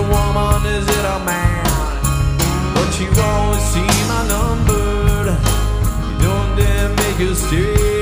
woman, is it a man? But you always seem outnumbered. You don't dare make a stay.